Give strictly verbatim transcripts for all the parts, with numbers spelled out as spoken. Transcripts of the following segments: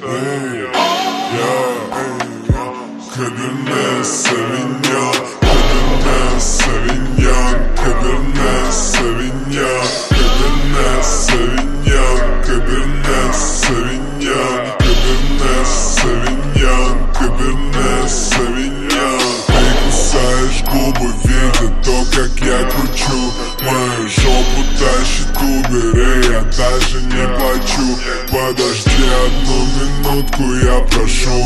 Эй, я, Каберне Совиньон, Каберне Совиньон, Каберне Совиньон, Каберне Совиньон, Каберне Совиньон, Каберне Совиньон, Каберне Совиньон. Ты кусаешь губы, видя то, как я кручу. Мою жопу тащит Убер, и я даже не плачу. Подожди одну минутку, я прошу.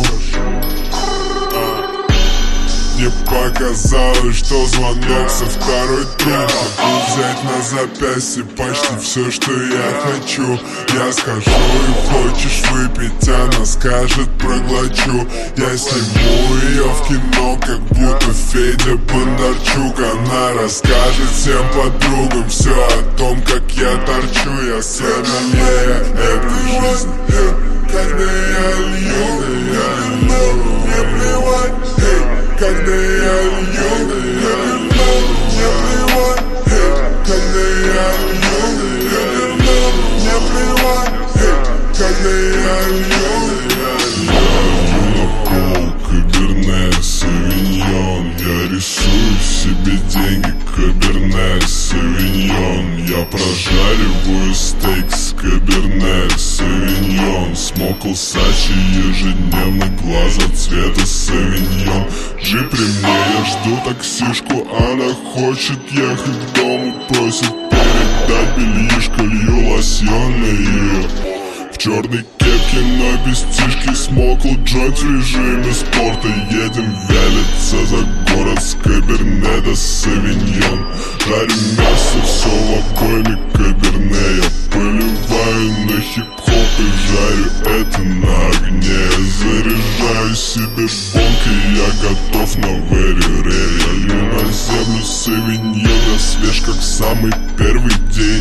Мне показалось, что звонок со второй трубки. Могу взять на запястье почти все, что я хочу. Я скажу, и хочешь выпить, она скажет, проглочу. Я сниму ее в кино, как будто Федя Бондарчук. Она расскажет всем подругам все о том, как я торчу. Я сомелье этой жизни. Когда я лью, я лью, мне плевать. Когда я лью, я лью, мне плевать. Когда я лью, я лью, мне плевать. Когда я лью, я лью на пол, Каберне Совиньон. Я рисую себе деньги, Каберне Совиньон. Я прожариваю стейк с Каберне Совиньон. Смокл Сачи ежедневно, глаза цвета Совиньон. Джип при мне, я жду таксишку, она хочет ехать к дому, просит передать бельишко, лью лосьон на ее. В черной кепке, но без тишки, смокл джойнт в режиме спорта. Едем вялиться за город с Каберне до Совиньон. Жарю мясо, все в обойме Каберне. Я поливаю на хип-хоп и жарю это на огне. Я заряжаю себе бонкой, я готов на very rare. Я лью на землю Совиньон, я свеж как самый первый день.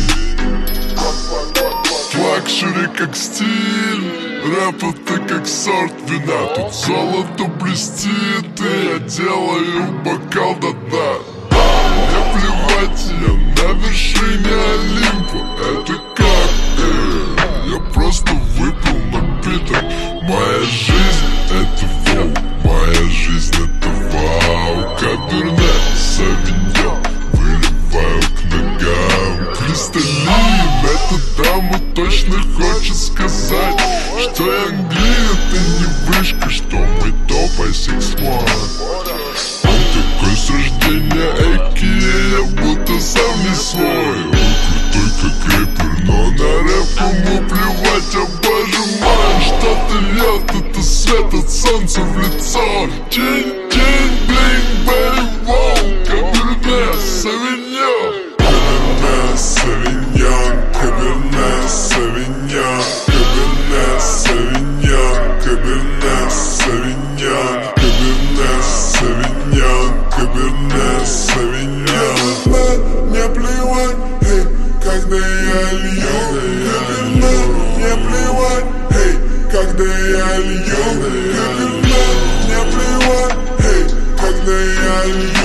Лакшери как стиль, рэп это как сорт вина. Тут золото блестит, и я делаю бокал до дна. Мне плевать, я на вершине Олимпа. Это как, э, я просто выпил напиток. Моя жизнь это воу, моя жизнь это вау. Каберне Совиньон, выливаю к ногам кристаллин. Эта дама точно хочет сказать, что я англия, это не вышка, что мы топ ай сикс уан. Он такой с рождения эйки, я будто сам не свой. Он крутой как рэпер, но на рэп ему плевать. О боже мой, что-то льет, это свет от солнца в лицо. Чин-чин, блин-блин, воу, Каберне Совиньон. Каберне Совиньон, Каберне Совиньон, Каберне Совиньон, Каберне Совиньон, Каберне Совиньон, Каберне Совиньон. Мне плевать, эй, когда я лью, Каберне, мне плевать, эй, когда я лью, Каберне, мне плевать, эй, когда я лью.